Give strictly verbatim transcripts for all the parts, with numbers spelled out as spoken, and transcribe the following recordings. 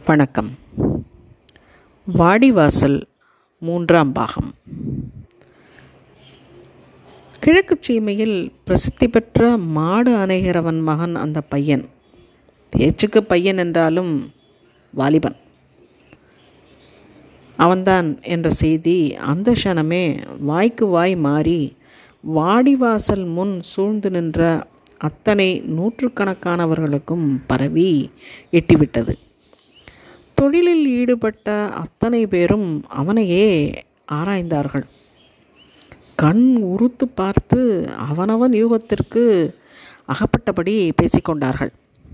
வணக்கம். வாடிவாசல் மூன்றாம் பாகம். கிழக்கு சீமையில் பிரசித்தி பெற்ற மாடு அணைகிறவன் மகன் அந்த பையன். பேச்சுக்கு பையன் என்றாலும் வாலிபன் அவன்தான் என்ற செய்தி அந்த க்ஷணமே வாய்க்கு வாய் மாறி வாடிவாசல் முன் சூழ்ந்து நின்ற அத்தனை நூற்றுக்கணக்கானவர்களுக்கும் பரவி எட்டிவிட்டது. தொழிலில் ஈடுபட்ட அத்தனை பேரும் அவனையே ஆராய்ந்தார்கள். கண் உறுத்து பார்த்து அவனவன் யூகத்திற்கு அகப்பட்டபடி பேசிக்கொண்டார்கள்.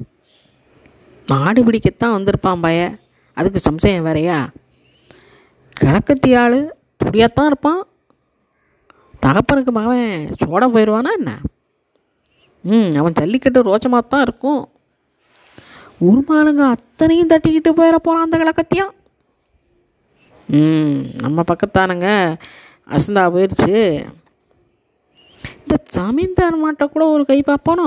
மாடு பிடிக்கத்தான் வந்திருப்பான் பய, அதுக்கு சம்சயம் வேறையா? கிழக்கத்தியாள் துடியாத்தான் இருப்பான், தகப்பனுக்கு மகன் சோட போயிடுவானா என்ன? ம் அவன் ஜல்லிக்கட்டு ரோச்சமாக தான் இருக்கும். உருமாலுங்க அத்தனையும் தட்டிக்கிட்டு போயிட போகிறான் அந்த கிழக்கத்தியான். ம் நம்ம பக்கத்தானுங்க அசந்தா போயிடுச்சு. இந்த ஜமீன்தார் மாட்டை கூட ஒரு கை பார்ப்போனோ?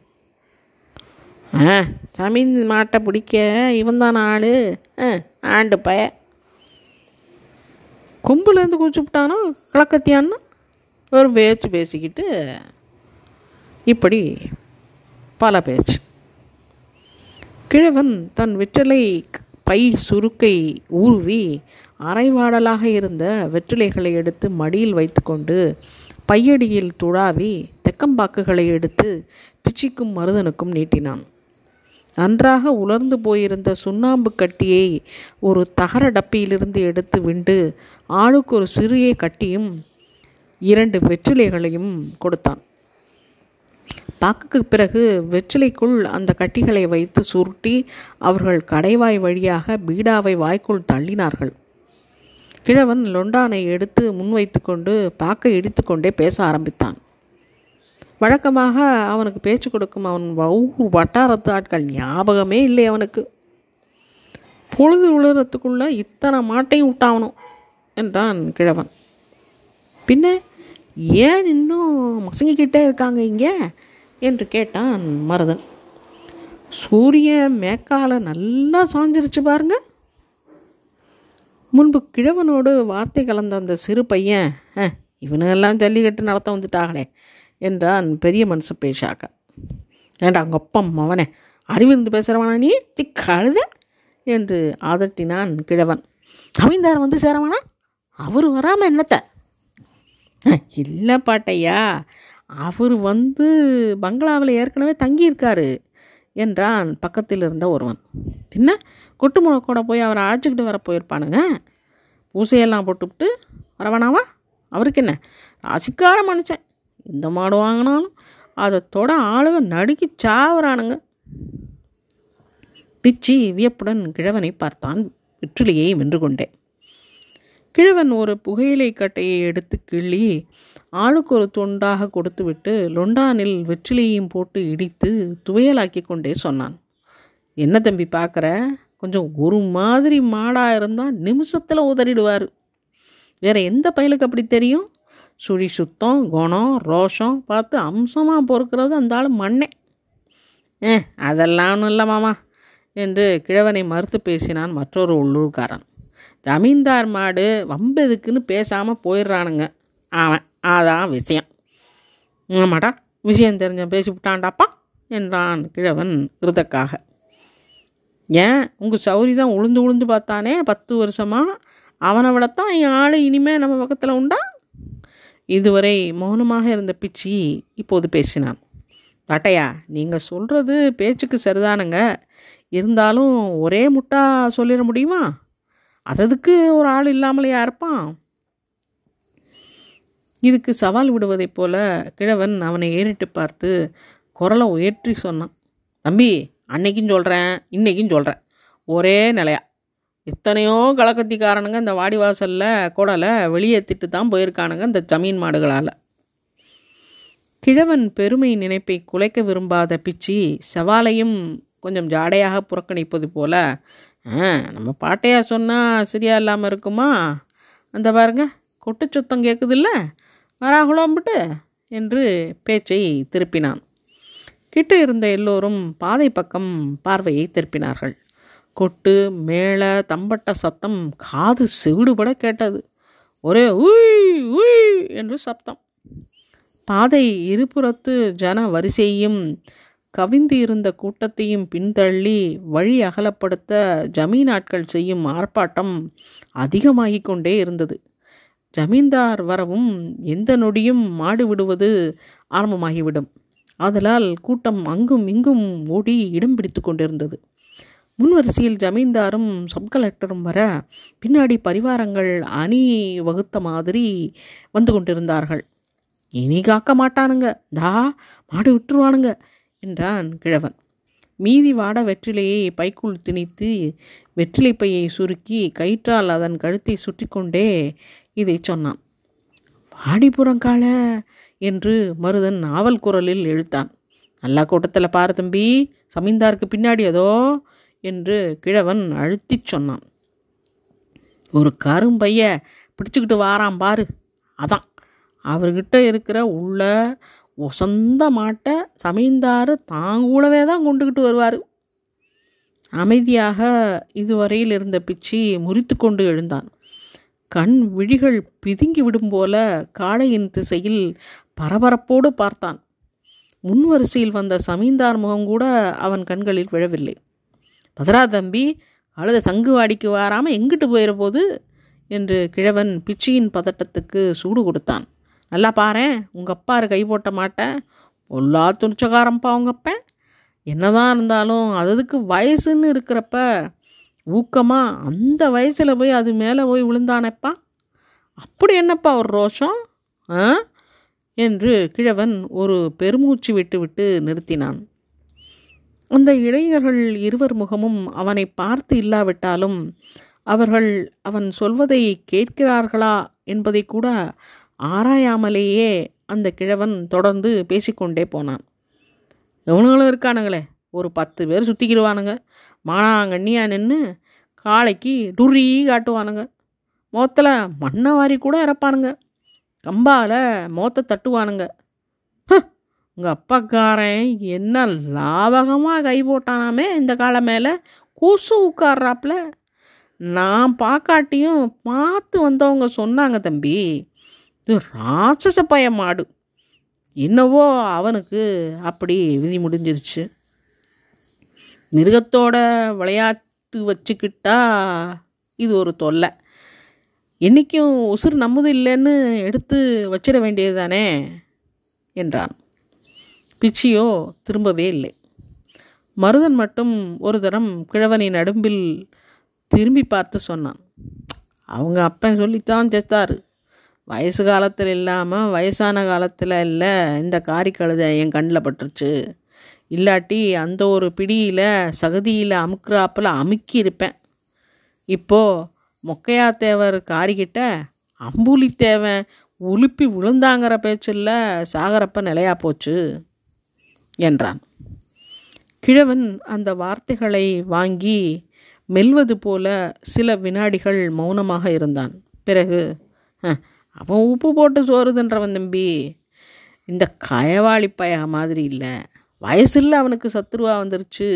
ஆ ஜமீன் மாட்டை பிடிக்க இவன் தான் ஆள். ஆ ஆண்டு பய கொம்புலேருந்து குதிச்சுவிட்டானோ கிழக்கத்தியான்னு ஒரு பேச்சு பேசிக்கிட்டு இப்படி பல பேச்சு. கிழவன் தன் வெற்றிலை பை சுருக்கை ஊருவி அரைவாடலாக இருந்த வெற்றிலைகளை எடுத்து மடியில் வைத்து கொண்டு பையடியில் துழாவி தெக்கம்பாக்குகளை எடுத்து பிச்சிக்கும் மருதனுக்கும் நீட்டினான். நன்றாக உலர்ந்து போயிருந்த சுண்ணாம்பு கட்டியை ஒரு தகர டப்பியிலிருந்து எடுத்து விண்டு ஆளுக்கு ஒரு சிறிய கட்டியும் இரண்டு வெற்றிலைகளையும் கொடுத்தான். பாக்குக்கு பிறகு வெற்றிலைக்குள் அந்த கட்டிகளை வைத்து சுருட்டி அவர்கள் கடைவாய் வழியாக பீடாவை வாய்க்குள் தள்ளினார்கள். கிழவன் லொண்டானை எடுத்து முன்வைத்து கொண்டு பாக்கை இடித்து கொண்டே பேச ஆரம்பித்தான். வழக்கமாக அவனுக்கு பேச்சு கொடுக்கும் அவன் ஊர் வட்டாரத்து ஆட்கள் ஞாபகமே இல்லை அவனுக்கு. பொழுது விழுறதுக்குள்ள இத்தனை மாட்டையும் விட்டாவணும் என்றான் கிழவன். பின்ன ஏன் இன்னும் மசங்கிக்கிட்டே இருக்காங்க இங்கே என்று கேட்டான் மருதன். சூரியன் மேக்கால நல்லா சாஞ்சிருச்சு பாருங்க. முன்பு கிழவனோடு வார்த்தை கலந்த அந்த சிறு பையன், இவனுங்கெல்லாம் ஜல்லிக்கட்டு நடத்த வந்துட்டாங்களே என்றான் பெரிய மனுஷ பேஷாக்க. ஏண்டா அங்கே அப்பம் அவனே அறிவிருந்து பேசுகிறவனா நீ கழுத என்று ஆதட்டினான் கிழவன். ஜமீன்தார் வந்து சேரவானா? அவர் வராமல் என்னத்த? இல்லை பாட்டையா, அவர் வந்து பங்களாவில் ஏற்கனவே தங்கியிருக்காரு என்றான் பக்கத்தில் இருந்த ஒருவன். என்ன கொட்டு முழக்கோட போய் அவரை அழைச்சிக்கிட்டு வர போயிருப்பானுங்க. பூசையெல்லாம் போட்டுவிட்டு வரவேணாவா? அவருக்கு என்ன ராசிக்கார மனுஷன், இந்த மாடு வாங்கினாலும் அதை தொட ஆளுக நடுக்கி சாவுறானுங்க. பிச்சி வியப்புடன் கிழவனை பார்த்தான். வெற்றிலையை வென்று கொண்டேன். கிழவன் ஒரு புகையிலை கட்டையை எடுத்து கிள்ளி ஆளுக்கு ஒரு தொண்டாக கொடுத்துவிட்டு லொண்டானில் வெற்றிலையும் போட்டு இடித்து துவையலாக்கி கொண்டே சொன்னான். என்ன தம்பி பார்க்குற? கொஞ்சம் ஒரு மாதிரி மாடாக இருந்தால் நிமிஷத்தில் உதறிடுவார். வேறு எந்த பயலுக்கு அப்படி தெரியும்? சுழி சுத்தம், குணம், ரோஷம் பார்த்து அம்சமாக பொறுக்கிறது அந்த ஆள் மண்ணே. ஏ அதெல்லாம் ஒன்றும் இல்லை மாமா என்று கிழவனை மறுத்து பேசினான் மற்றொரு உள்ளூர்காரன். ஜமீன்தார் மாடு வம்பெதுக்குன்னு பேசாமல் போயிடுறானுங்க அவன், அதான் விஷயம். ஆமாடா, விஷயம் தெரிஞ்ச பேசிவிட்டான்டாப்பா என்றான் கிழவன் விருதக்காக. ஏன் உங்கள் சௌரி தான் உளுந்து உளுந்து பார்த்தானே பத்து வருஷமாக, அவனை விடத்தான் என் ஆள் இனிமேல் நம்ம பக்கத்தில் உண்டா? இதுவரை மௌனமாக இருந்த பிச்சி இப்போது பேசினான். பாட்டையா, நீங்கள் சொல்கிறது பேச்சுக்கு சரிதானுங்க, இருந்தாலும் ஒரே முட்டா சொல்லிட முடியுமா? அததுக்கு ஒரு ஆள் இல்லாமலையா இருப்பான்? இதுக்கு சவால் விடுவதைப் போல கிழவன் அவனை ஏறிட்டு பார்த்து குரலை உயர்த்தி சொன்னான். தம்பி, அன்னைக்கும் சொல்கிறேன் இன்றைக்கும் சொல்கிறேன், ஒரே நிலையா எத்தனையோ கலக்கத்திக்காரனுங்க இந்த வாடிவாசலில் குடலை வெளியேற்றிட்டு தான் போயிருக்கானுங்க இந்த ஜமீன் மாடுகளால். கிழவன் பெருமை நினைப்பை குலைக்க விரும்பாத பிச்சி சவாலையும் கொஞ்சம் ஜாடையாக புறக்கணிப்பது போல, ஆ நம்ம பாட்டையா சொன்னால் சரியா இல்லாமல் இருக்குமா? அந்த பாருங்க கொட்டு சுத்தம் கேட்குதில்ல, வராகுலாம்பிட்டு என்று பேச்சை திருப்பினான். கிட்ட இருந்த எல்லோரும் பாதை பக்கம் பார்வையை திருப்பினார்கள். கொட்டு மேள தம்பட்ட சத்தம் காது செவிடுபட கேட்டது. ஒரே உய் உய் என்று சப்தம். பாதை இருபுறத்து ஜன வரிசையும் கவிந்து இருந்த கூட்டத்தையும் பின்தள்ளி வழி அகலப்படுத்த ஜமீனாட்கள் செய்யும் ஆர்ப்பாட்டம் அதிகமாகிக் கொண்டே இருந்தது. ஜமீன்தார் வரவும் எந்த நொடியும் மாடு விடுவது ஆரம்பமாகிவிடும். ஆதலால் கூட்டம் அங்கும் இங்கும் ஓடி இடம் பிடித்து கொண்டிருந்தது. முன்வரிசையில் ஜமீன்தாரும் சப் கலெக்டரும் வர பின்னாடி பரிவாரங்கள் அணி வகுத்த மாதிரி வந்து கொண்டிருந்தார்கள். இனி காக்க மாட்டானுங்க, தா மாடு விட்டுருவானுங்க என்றான் கிழவன். மீதி வாட வெற்றிலையை பைக்குள் திணித்து வெற்றிலை பையை சுருக்கி கயிற்றால் அதன் கழுத்தை சுற்றி கொண்டே இதை சொன்னான். வாடிப்புறங்கால என்று மருதன் நாவல் குரலில் இழுத்தான். நல்லா கூட்டத்தில் பாரு தம்பி, சமீந்தாருக்கு பின்னாடி அதோ என்று கிழவன் அழுத்திச் சொன்னான். ஒரு கரும்பைய பிடிச்சுக்கிட்டு வாராம் பாரு, அதான் அவர்கிட்ட இருக்கிற உள்ள ஒசந்த மாட்டை சமீந்தார் தாங்கூடவே தான் கொண்டுக்கிட்டு வருவார். அமைதியாக இதுவரையில் இருந்த பிச்சி முறித்து கொண்டு எழுந்தான். கண் விழிகள் பிதுங்கி விடும் போல காளையின் திசையில் பரபரப்போடு பார்த்தான். முன்வரிசையில் வந்த சமீந்தார் முகம் கூட அவன் கண்களில் விழவில்லை. பதரா தம்பி, அழுத சங்கு வாடிக்கு வாராமல் எங்கிட்டு போயிட போது என்று கிழவன் பிச்சியின் பதட்டத்துக்கு சூடு கொடுத்தான். நல்லா பாரேன், உங்கள் அப்பாரு கை போட்ட மாட்டேன், பொல்லா துணிச்சக்காரம்பா உங்கப்பேன். என்னதான் இருந்தாலும் அதுக்கு வயசுன்னு இருக்கிறப்ப ஊக்கமாக அந்த வயசில் போய் அது மேலே போய் விழுந்தானப்பா, அப்படி என்னப்பா ஒரு ரோஷம் ஆ என்று கிழவன் ஒரு பெருமூச்சு விட்டு விட்டு நிறுத்தினான். அந்த இளைஞர்கள் இருவர் முகமும் அவனை பார்த்து இல்லாவிட்டாலும் அவர்கள் அவன் சொல்வதை கேட்கிறார்களா என்பதை கூட ஆராயாமலேயே அந்த கிழவன் தொடர்ந்து பேசிக்கொண்டே போனான். எவனுங்களும் இருக்கானுங்களே, ஒரு பத்து பேர் சுற்றிக்கிடுவானுங்க, மானாங்கண்ணியா நின்று காளைக்கு டுரி காட்டுவானுங்க, மோத்தில் மண்ணை வாரி கூட இறப்பானுங்க, கம்பால் மோத்தை தட்டுவானுங்க. உங்கள் அப்பாக்காரன் என்ன லாபகமாக கை போட்டானாமே இந்த காலை மேலே கூசு உட்கார்றாப்புல. நான் பார்க்காட்டியும் பார்த்து வந்தவங்க சொன்னாங்க தம்பி, இது ராட்சச பய மாடு. என்னவோ அவனுக்கு அப்படி விதி முடிஞ்சிருச்சு. மிருகத்தோட விளையாட்டு வச்சுக்கிட்டா இது ஒரு தொல்லை. என்றைக்கும் உசுறு நம்மது இல்லைன்னு எடுத்து வச்சிட வேண்டியது தானே என்றான். பிச்சியோ திரும்பவே இல்லை. மருதன் மட்டும் ஒரு தரம் கிழவனின் நடும்பில் திரும்பி பார்த்து சொன்னான். அவங்க அப்பன் சொல்லித்தான் செத்தாரு. வயசு காலத்தில் இல்லாமல் வயசான காலத்தில் இல்லை இந்த காரி கழுதை என் கண்ணில் பட்டுருச்சு. இல்லாட்டி அந்த ஒரு பிடியில் சகதியில் அமுக்குறாப்பில் அமுக்கி இருப்பேன். இப்போது மொக்கையா தேவர் காரிக்கிட்ட அம்புலி தேவன் உலுப்பி விழுந்தாங்கிற பேச்சில் சாகரப்ப நிலையா போச்சு என்றான். கிழவன் அந்த வார்த்தைகளை வாங்கி மெல்வது போல சில வினாடிகள் மௌனமாக இருந்தான். பிறகு, அவன் உப்பு போட்டு சோறுதுன்றவன் தம்பி, இந்த கயவாளி பய மாதிரி இல்லை, வயசில் அவனுக்கு சத்துருவா வந்துருச்சு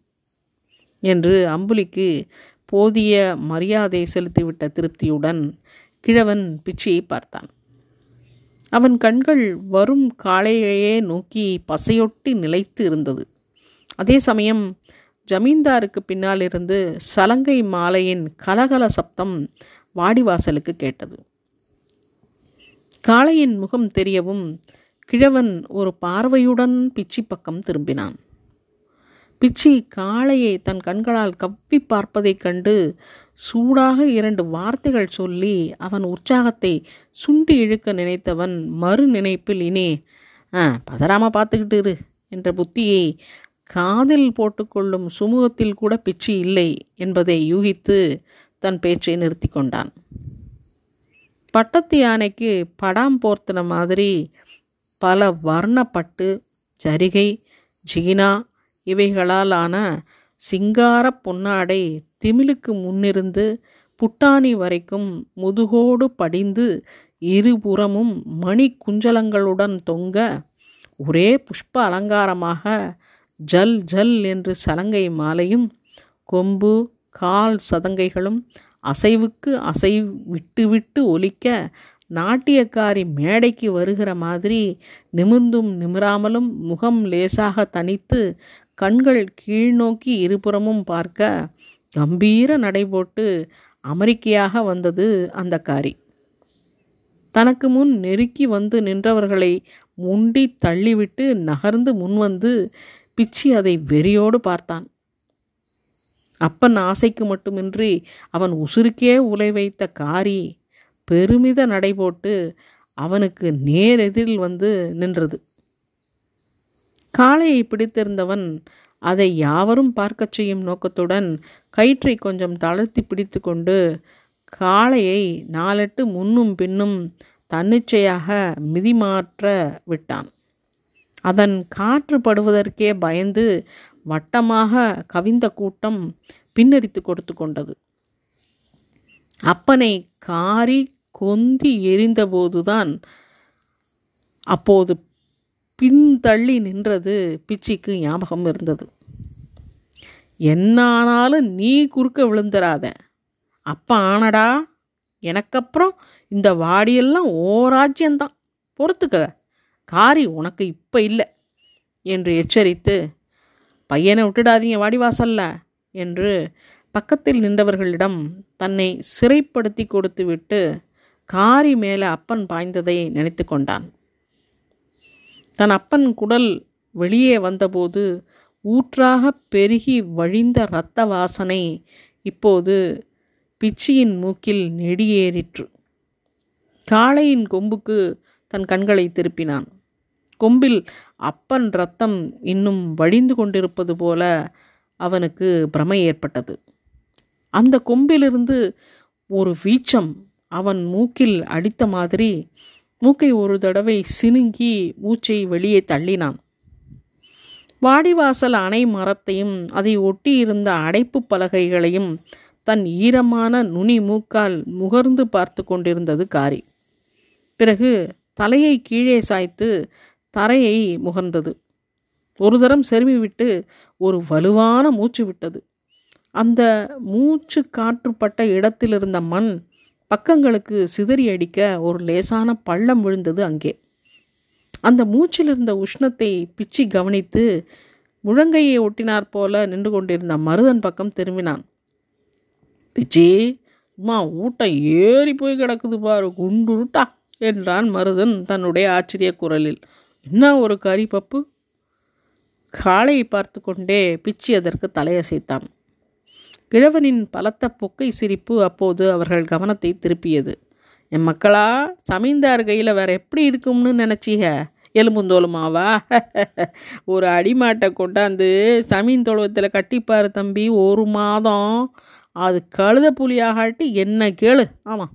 என்று அம்புலிக்கு போதிய மரியாதை செலுத்திவிட்ட திருப்தியுடன் கிழவன் பிச்சியை பார்த்தான். அவன் கண்கள் வரும் காளையையே நோக்கி பசையொட்டி நிலைத்து இருந்தது. அதே சமயம் ஜமீன்தாருக்கு பின்னால் இருந்து சலங்கை மாலையின் கலகல சப்தம் வாடிவாசலுக்கு கேட்டது. காளையின் முகம் தெரியவும் கிழவன் ஒரு பார்வையுடன் பிச்சி பக்கம் திரும்பினான். பிச்சி காளையை தன் கண்களால் கவ்வி பார்ப்பதைக் கண்டு சூடாக இரண்டு வார்த்தைகள் சொல்லி அவன் உற்சாகத்தை சுண்டி இழுக்க நினைத்தவன் மறு நினைப்பில் இனி ஆ பதறாமல் பார்த்துக்கிட்டு இரு என்ற புத்தியை காதில் போட்டுக்கொள்ளும் சுமூகத்தில் கூட பிச்சி இல்லை என்பதை யூகித்து தன் பேச்சை நிறுத்தி கொண்டான். பட்டத்து யானைக்கு படாம் போர்த்தின மாதிரி பல வர்ணப்பட்டு ஜரிகை ஜிகினா இவைகளால் ஆன சிங்கார பொன்னாடை திமிலுக்கு முன்னிருந்து புட்டாணி வரைக்கும் முதுகோடு படிந்து இருபுறமும் மணி குஞ்சலங்களுடன் தொங்க ஒரே புஷ்ப அலங்காரமாக ஜல் ஜல் என்று சலங்கை மாலையும் கொம்பு கால் சதங்கைகளும் அசைவுக்கு அசை விட்டு விட்டு ஒலிக்க நாட்டியக்காரி மேடைக்கு வருகிற மாதிரி நிமிர்ந்தும் நிமிராமலும் முகம் லேசாக தனித்து கண்கள் கீழ்நோக்கி இருபுறமும் பார்க்க கம்பீர நடைபோட்டு அமெரிக்கையாக வந்தது அந்த காரி. தனக்கு முன் நெருக்கி வந்து நின்றவர்களை முண்டி தள்ளிவிட்டு நகர்ந்து முன்வந்து பிச்சி அதை வெறியோடு பார்த்தான். அப்பன் ஆசைக்கு மட்டுமின்றி அவன் உசுருக்கே உலை வைத்த காரி பெருமித நடைபோட்டு அவனுக்கு நேரெதிரில் வந்து நின்றது. காளையை பிடித்திருந்தவன் அதை யாவரும் பார்க்கச் செய்யும் நோக்கத்துடன் கயிற்றை கொஞ்சம் தளர்த்தி பிடித்து கொண்டு காளையை நாலெட்டு முன்னும் பின்னும் தன்னிச்சையாக மிதிமாற்ற விட்டான். அதன் காற்று படுவதற்கே பயந்து வட்டமாக கவிந்த கூட்டம் பின்னடித்து கொடுத்து கொண்டது. அப்பனை காரி கொந்தி எரிந்தபோதுதான் அப்போது பின்தள்ளி நின்றது பிச்சிக்கு ஞாபகம் இருந்தது. என்னானாலும் நீ குறுக்க விழுந்துராத, அப்பா ஆனடா, எனக்கப்புறம் இந்த வாடியெல்லாம் ஓராஜ்யந்தான், பொறுத்துக்க, காரி உனக்கு இப்போ இல்லை என்று எச்சரித்து, பையனை விட்டுடாதீங்க வாடிவாசல்ல என்று பக்கத்தில் நின்றவர்களிடம் தன்னை சிறைப்படுத்தி கொடுத்து விட்டு காரி மேலே அப்பன் பாய்ந்ததை நினைத்து கொண்டான். தன் அப்பன் குடல் வெளியே வந்தபோது ஊற்றாக பெருகி வழிந்த இரத்த வாசனை இப்போது பிச்சியின் மூக்கில் நெடியேறிற்று. காளையின் கொம்புக்கு தன் கண்களை திருப்பினான். கொம்பில் அப்பன் இரத்தம் இன்னும் வழிந்து கொண்டிருப்பது போல அவனுக்கு பிரமை ஏற்பட்டது. அந்த கொம்பிலிருந்து ஒரு வீச்சம் அவன் மூக்கில் அடித்த மாதிரி மூக்கை ஒரு தடவை சினுங்கி மூச்சை வெளியே தள்ளினான். வாடிவாசல் அணை மரத்தையும் அதை ஒட்டியிருந்த அடைப்பு பலகைகளையும் தன் ஈரமான நுனி மூக்கால் முகர்ந்து பார்த்து கொண்டிருந்தது காரி. பிறகு தலையை கீழே சாய்த்து தரையை முகர்ந்தது. ஒரு தரம் செருமிவிட்டு ஒரு வலுவான மூச்சு விட்டது. அந்த மூச்சு காற்றுப்பட்ட இடத்திலிருந்த மண் பக்கங்களுக்கு சிதறி அடிக்க ஒரு லேசான பள்ளம் விழுந்தது அங்கே. அந்த மூச்சிலிருந்த உஷ்ணத்தை பிச்சி கவனித்து முழங்கையை ஒட்டினார் போல நின்று கொண்டிருந்த மருதன் பக்கம் திரும்பினான். பிச்சி, அம்மா ஊட்டம் ஏறி போய் கிடக்குது பாரு, குண்டுருட்டா என்றான் மருதன் தன்னுடைய ஆச்சரிய குரலில். என்ன ஒரு கறி பப்பு? காளையை பார்த்து கொண்டே பிச்சி அதற்கு தலையசைத்தான். கிழவனின் பலத்த பொக்கை சிரிப்பு அப்போது அவர்கள் கவனத்தை திருப்பியது. என் மக்களா, சமீந்தார் கையில் வேற எப்படி இருக்கும்னு நினச்சிக? எலும்புந்தோலுமாவா? ஒரு அடிமாட்டை கொண்டாந்து சமீன் தொழுவத்தில் கட்டிப்பாரு தம்பி, ஒரு மாதம் அது கழுத புலியாகாட்டி என்ன கேளு. ஆமாம்.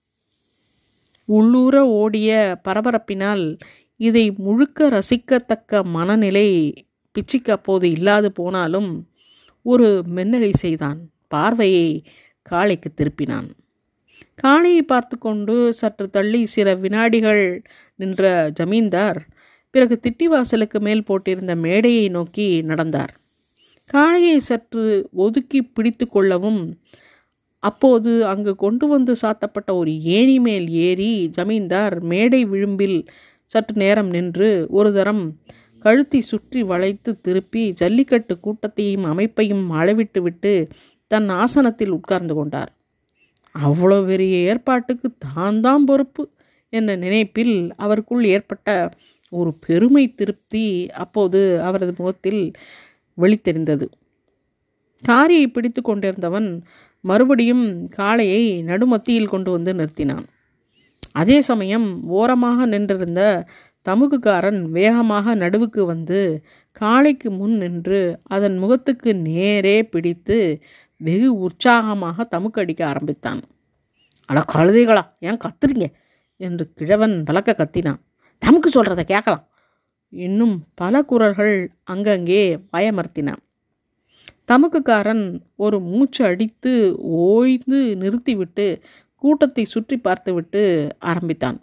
உள்ளூர ஓடிய பரபரப்பினால் இதை முழுக்க ரசிக்கத்தக்க மனநிலை பிச்சிக்கு அப்போது இல்லாது போனாலும் ஒரு மென்னகை செய்தான். பார்வையை காளைக்கு திருப்பினான். காளையை பார்த்து கொண்டு சற்று தள்ளி சில வினாடிகள் நின்ற ஜமீன்தார் பிறகு திட்டிவாசலுக்கு மேல் போட்டிருந்த மேடையை நோக்கி நடந்தார். காளையை சற்று ஒதுக்கி பிடித்து கொள்ளவும் அப்போது அங்கு கொண்டு வந்து சாத்தப்பட்ட ஒரு ஏணி மேல் ஏறி ஜமீன்தார் மேடை விளிம்பில் சற்று நேரம் நின்று ஒரு தரம் கழுத்தை சுற்றி வளைத்து திருப்பி ஜல்லிக்கட்டு கூட்டத்தையும் அமைப்பையும் அளவிட்டு விட்டு தன் ஆசனத்தில் உட்கார்ந்து கொண்டார். அவ்வளோ பெரிய ஏற்பாட்டுக்கு தான் தான் பொறுப்பு என்ற நினைப்பில் அவருக்குள் ஏற்பட்ட ஒரு பெருமை திருப்தி அப்போது அவரது முகத்தில் வெளித்தெரிந்தது. காரியை பிடித்து கொண்டிருந்தவன் மறுபடியும் காளையை நடுமத்தியில் கொண்டு வந்து நிறுத்தினான். அதே சமயம் ஓரமாக நின்றிருந்த தமுகுக்காரன் வேகமாக நடுவுக்கு வந்து காளைக்கு முன் நின்று அதன் முகத்துக்கு நேரே பிடித்து வெகு உற்சாகமாக தமுக்கு அடிக்க ஆரம்பித்தான். அட கழுதைகளா, ஏன் கத்துறீங்க என்று கிழவன் பலக்க கத்தினான். தமுக்கு சொல்கிறத கேட்கலாம். இன்னும் பல குரல்கள் அங்கங்கே பயமர்த்தினான். தமுக்குக்காரன் ஒரு மூச்சு அடித்து ஓய்ந்து நிறுத்திவிட்டு கூட்டத்தை சுற்றி பார்த்துவிட்டு ஆரம்பித்தான்.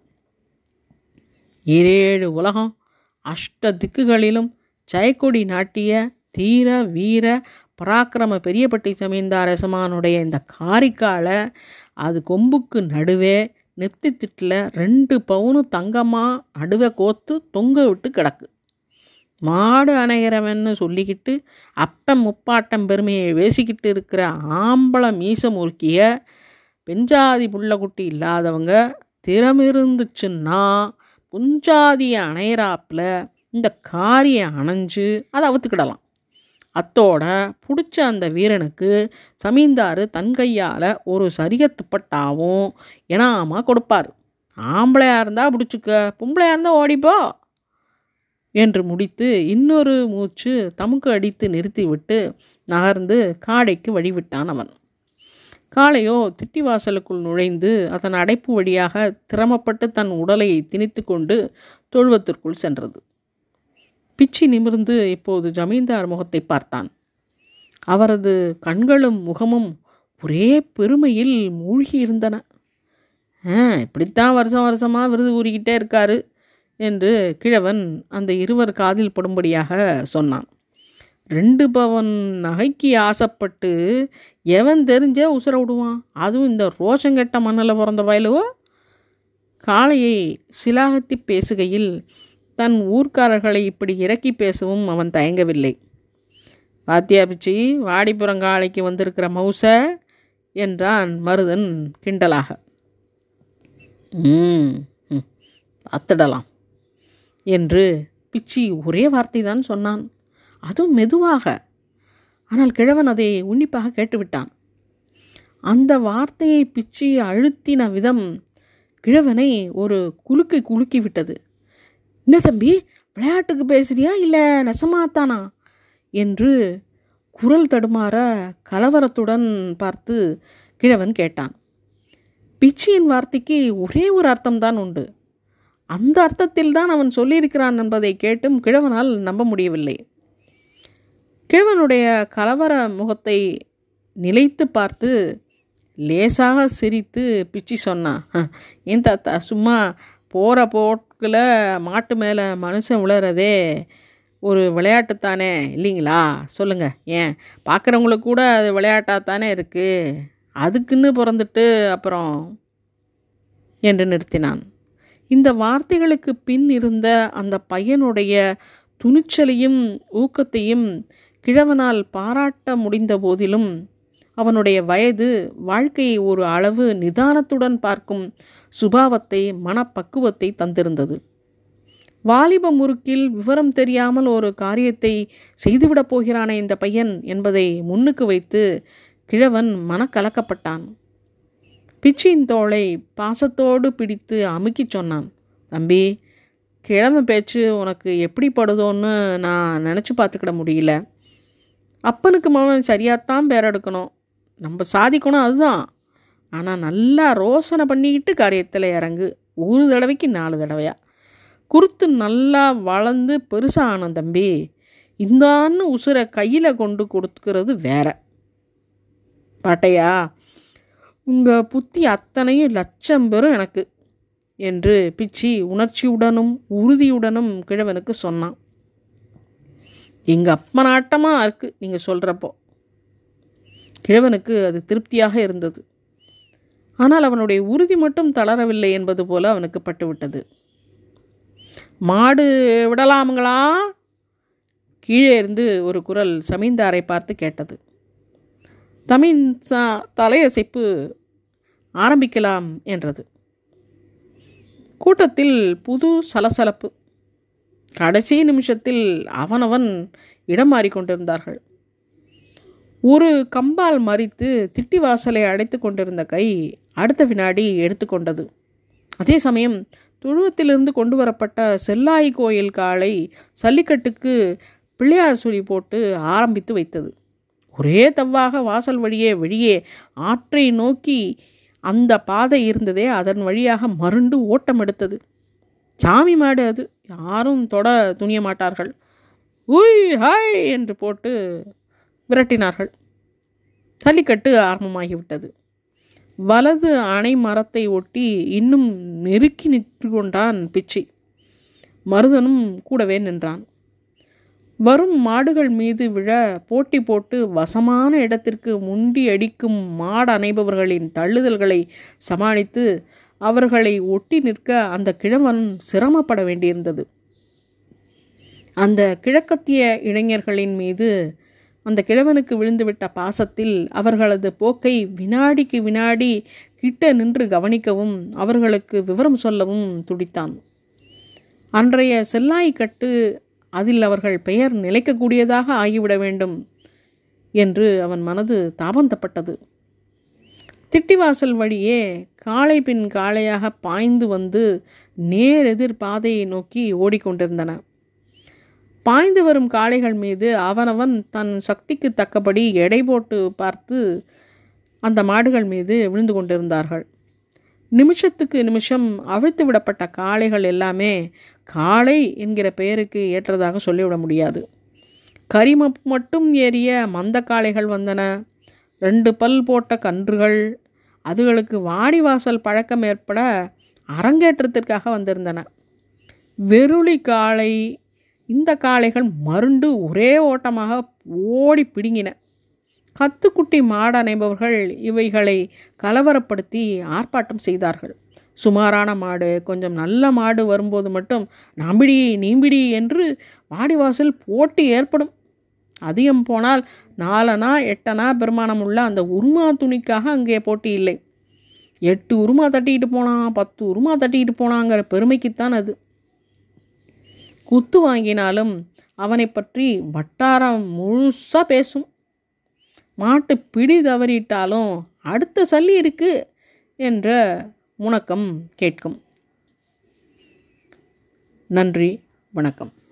ஏழு உலகம் அஷ்ட திக்குகளிலும் ஜெயக்கொடி நாட்டிய தீர வீர பராக்கிரம பெரியப்பட்டி ஜமீன்தார் எசமானுடைய இந்த காரிக்காலை அது கொம்புக்கு நடுவே நெத்தி திட்டில் ரெண்டு பவுனு தங்கமாக நடுவே கோத்து தொங்க விட்டு கிடக்கு. மாடு அணைகிறவன்னு சொல்லிக்கிட்டு அப்பம் முப்பாட்டம் பெருமையை வேசிக்கிட்டு இருக்கிற ஆம்பளை மீசம் முறுக்கிய பெஞ்சாதி புள்ளக்குட்டி இல்லாதவங்க திறமிருந்துச்சுன்னா புஞ்சாதியை அணையிறாப்பில் இந்த காரியை அணைஞ்சு அதை அவுத்துக்கிடலாம். அத்தோட பிடிச்ச அந்த வீரனுக்கு ஜமீன்தார் தன் கையால் ஒரு சரிய துப்பட்டாவும் இனாமா கொடுப்பார். ஆம்பளையாக இருந்தால் பிடிச்சிக்க, பொம்பளையாக இருந்தால் ஓடிப்போ என்று முடித்து இன்னொரு மூச்சு தமுக்கு அடித்து நிறுத்திவிட்டு நகர்ந்து காடைக்கு வழிவிட்டான் அவன். காளையோ திட்டி வாசலுக்குள் நுழைந்து அதன் அடைப்பு வழியாக திறமப்பட்டு தன் உடலை திணித்து கொண்டு தொழுவத்திற்குள் சென்றது. பிச்சி நிமிர்ந்து இப்போது ஜமீன்தார் முகத்தை பார்த்தான். அவரது கண்களும் முகமும் ஒரே பெருமையில் மூழ்கி இருந்தன. ஆ இப்படித்தான் வருஷம் வருஷமாக விருது கூறிக்கிட்டே இருக்காரு என்று கிழவன் அந்த இருவர் காதில் படும்படியாக சொன்னான். ரெண்டு பவன் நகைக்கு ஆசைப்பட்டு எவன் தெரிஞ்ச உசுர விடுவான்? அதுவும் இந்த ரோஷங்கெட்ட மண்ணில் பிறந்த வயலுவோ? காளையை சிலாகத்தி பேசுகையில் தன் ஊர்க்காரர்களை இப்படி இறக்கி பேசவும் அவன் தயங்கவில்லை. பாத்தியா பிச்சி, வாடிப்புறங்காளைக்கு வந்திருக்கிற மவுச என்றான் மருதன் கிண்டலாக. ம் பார்த்துடலாம் என்று பிச்சி ஒரே வார்த்தை தான் சொன்னான், அதுவும் மெதுவாக. ஆனால் கிழவன் அதை உன்னிப்பாக கேட்டுவிட்டான். அந்த வார்த்தையை பிச்சி அழுத்தின விதம் கிழவனை ஒரு குலுக்கி குலுக்கி விட்டது. என்ன தம்பி, விளையாட்டுக்கு பேசுறியா இல்லை நெசமாத்தானா என்று குரல் தடுமாற கலவரத்துடன் பார்த்து கிழவன் கேட்டான். பிச்சியின் வார்த்தைக்கு ஒரே ஒரு அர்த்தம்தான் உண்டு. அந்த அர்த்தத்தில் தான் அவன் சொல்லியிருக்கிறான் என்பதை கேட்டும் கிழவனால் நம்ப முடியவில்லை. கிழவனுடைய கலவர முகத்தை நிலைத்து பார்த்து லேசாக சிரித்து பிச்சி சொன்னான், ஏன் தாத்தா, சும்மா போகிற போக்கில் மாட்டு மேலே மனுஷன் விழுறதே ஒரு விளையாட்டுத்தானே இல்லைங்களா? சொல்லுங்கள், ஏன் பார்க்குறவங்களுக்கு கூட அது விளையாட்டாகத்தானே இருக்குது, அதுக்குன்னு பிறந்துட்டு அப்புறம் என்று நிறுத்தினான். இந்த வார்த்தைகளுக்கு பின் இருந்த அந்த பையனுடைய துணிச்சலையும் ஊக்கத்தையும் கிழவனால் பாராட்ட முடிந்த போதிலும் அவனுடைய வயது வாழ்க்கையை ஒரு அளவு நிதானத்துடன் பார்க்கும் சுபாவத்தை, மனப்பக்குவத்தை தந்திருந்தது. வாலிப முறுக்கில் விவரம் தெரியாமல் ஒரு காரியத்தை செய்துவிடப் போகிறானே இந்த பையன் என்பதை முன்னுக்கு வைத்து கிழவன் மனக்கலக்கப்பட்டான். பிச்சியின் தோளை பாசத்தோடு பிடித்து அமுக்கி சொன்னான், தம்பி, கிழமை பேச்சு உனக்கு எப்படி படுதோன்னு நான் நினச்சி பார்த்துக்கிட முடியல. அப்பனுக்கு மகன் சரியாகத்தான் பேரெடுக்கணும், நம்ம சாதிக்கணும், அதுதான். ஆனால் நல்லா ரோசனை பண்ணிக்கிட்டு காரியத்தில் இறங்கு. ஒரு தடவைக்கு நாலு தடவையா குறுத்து நல்லா வளர்ந்து பெருசாக ஆனோம் தம்பி. இந்தான்னு உசுரை கையில் கொண்டு கொடுத்துக்கிறது வேற. பாட்டையா, உங்கள் புத்தி அத்தனையும் லட்சம் பேரும் எனக்கு என்று பிச்சி உணர்ச்சியுடனும் உறுதியுடனும் கிழவனுக்கு சொன்னான். எங்கள் அப்பனாட்டமாக இருக்கு நீங்கள் சொல்கிறப்போ. கிழவனுக்கு அது திருப்தியாக இருந்தது. ஆனால் அவனுடைய உறுதி மட்டும் தளரவில்லை என்பது போல அவனுக்கு பட்டுவிட்டது. மாடு விடலாமுங்களா? கீழே இருந்து ஒரு குரல் ஜமீன்தாரை பார்த்து கேட்டது. தமிழ் தலையசைப்பு ஆரம்பிக்கலாம் என்றது. கூட்டத்தில் புது சலசலப்பு. கடைசி நிமிஷத்தில் அவனவன் இடம் மாறிக்கொண்டிருந்தார்கள். ஒரு கம்பால் மறித்து திட்டி வாசலை அடைத்து கொண்டிருந்த கை அடுத்த வினாடி எடுத்துக்கொண்டது. அதே சமயம் தொழுவத்திலிருந்து கொண்டு வரப்பட்ட செல்லாய் கோயில் காளை சல்லிக்கட்டுக்கு பிள்ளையார் சுழி போட்டு ஆரம்பித்து வைத்தது. ஒரே தவ்வாக வாசல் வழியே வெளியே ஆற்றை நோக்கி அந்த பாதை இருந்ததே, அதன் வழியாக மருண்டு ஓட்டம் எடுத்தது. சாமி மாடு அது, யாரும் தொட துணிய மாட்டார்கள். உய் ஹாய் என்று போட்டு விரட்டினார்கள். சல்லிக்கட்டு ஆரம்பமாகிவிட்டது. வலது அணை மரத்தை ஒட்டி இன்னும் நெருக்கி நின்று கொண்டான் பிச்சி. மருதனும் கூடவே நின்றான். வரும் மாடுகள் மீது விழ போட்டி போட்டு வசமான இடத்திற்கு முண்டி அடிக்கும் மாடு அணைபவர்களின் தள்ளுதல்களை சமாளித்து அவர்களை ஒட்டி நிற்க அந்த கிழவன் சிரமப்பட வேண்டியிருந்தது. அந்த கிழக்கத்திய இளைஞர்களின் மீது அந்த கிழவனுக்கு விழுந்துவிட்ட பாசத்தில் அவர்களது போக்கை வினாடிக்கு வினாடி கிட்ட நின்று கவனிக்கவும் அவர்களுக்கு விவரம் சொல்லவும் துடித்தான். அன்றைய செல்லாய்க்கட்டு அதில் அவர்கள் பெயர் நிலைக்கக்கூடியதாக ஆகிவிட வேண்டும் என்று அவன் மனது தாபந்தப்பட்டது. திட்டிவாசல் வழியே காளை பின் காளையாக பாய்ந்து வந்து நேரெதிர் பாதையை நோக்கி ஓடிக்கொண்டிருந்தன. பாய்ந்து வரும் காளைகள் மீது அவனவன் தன் சக்திக்கு தக்கபடி எடை போட்டு பார்த்து அந்த மாடுகள் மீது விழுந்து கொண்டிருந்தார்கள். நிமிஷத்துக்கு நிமிஷம் அவிழ்த்து விடப்பட்ட காளைகள் எல்லாமே காளை என்கிற பெயருக்கு ஏற்றதாக சொல்லிவிட முடியாது. கரிமப்பு மட்டும் ஏறிய மந்த காளைகள் வந்தன. ரெண்டு பல் போட்ட கன்றுகள், அதுகளுக்கு வாடிவாசல் பழக்கம் ஏற்பட அரங்கேற்றத்திற்காக வந்திருந்தன. வெறுளி காளை, இந்த காளைகள் மருண்டு ஒரே ஓட்டமாக ஓடி பிடுங்கின. கத்துக்குட்டி மாடு அணைபவர்கள் இவைகளை கலவரப்படுத்தி ஆர்ப்பாட்டம் செய்தார்கள். சுமாரான மாடு, கொஞ்சம் நல்ல மாடு வரும்போது மட்டும் நம்பிடி நீம்பிடி என்று வாடிவாசல் போட்டி ஏற்படும். அதிகம் போனால் நாலனா எட்டனா பெருமானம் உள்ள அந்த உருமா துணிக்காக அங்கே போட்டி இல்லை. எட்டு உருமா தட்டிக்கிட்டு போனான், பத்து உருமா தட்டிக்கிட்டு போனாங்கிற பெருமைக்குத்தான் அது. குத்து வாங்கினாலும் அவனை பற்றி வட்டாரம் முழுசாக பேசும். மாட்டு பிடி தவறிட்டாலும் அடுத்த சல்லி இருக்கு என்ற முழக்கம் கேட்கும். நன்றி, வணக்கம்.